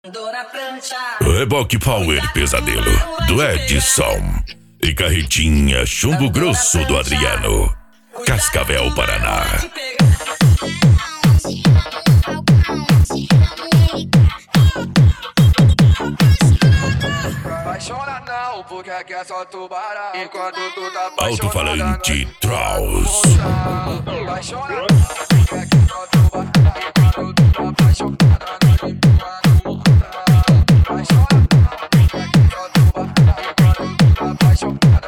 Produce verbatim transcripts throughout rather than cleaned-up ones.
Reboque Power Pesadelo do Edson e Carretinha Chumbo Grosso do Adriano, Cascavel, Paraná. Apaixona não, porque aqui é só tubarão. Enquanto tu tá apaixonada, Alto-falante Traus. Apaixona não, porque aqui é só tubarão. Enquanto tu tá apaixonada, nós apaixona não, porque aqui é só tubarão. Enquanto tu tá apaixonada,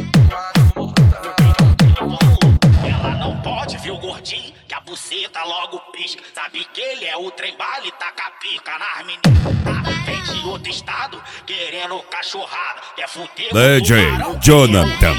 nós Ela não pode ver o gordinho, que a buceta logo pisca. Sabe que ele é o trem bala e taca a pica nas meninas. Vem de outro estado, querendo cachorrada. Quer fuder D J Jonathan.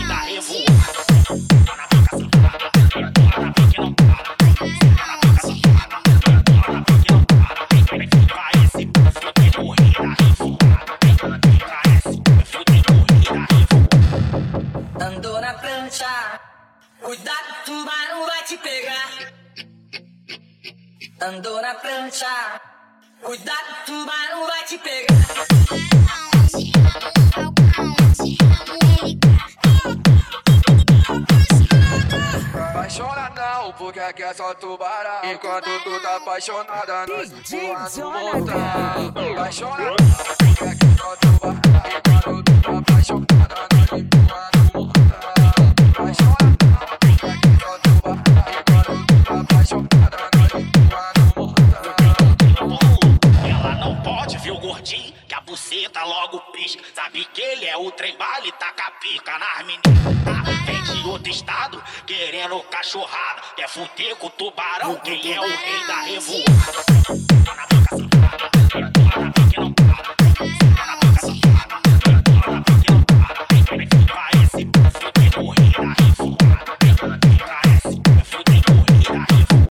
Andou na prancha, cuidado, o tubarão vai te pegar. Andou na prancha, cuidado, o tubarão vai te pegar. apaixona não, porque aqui é só tubarão. Enquanto tu tá apaixonada, nós empurra no montão. Apaixona não, porque aqui é só tubarão. Enquanto tu tá apaixonada, nós empurra no montão. Apaixona não, porque aqui é só tubarão. Enquanto tu tá apaixonada, nós empurra no montão. Ela não pode ver o gordinho, que a buceta logo pisca. Sabe que ele é o trem bala e taca a pica nas meninas. Vem de outro estado, querendo cachorrada. Quer fuder com o tubarão, quem é o rei da revoada.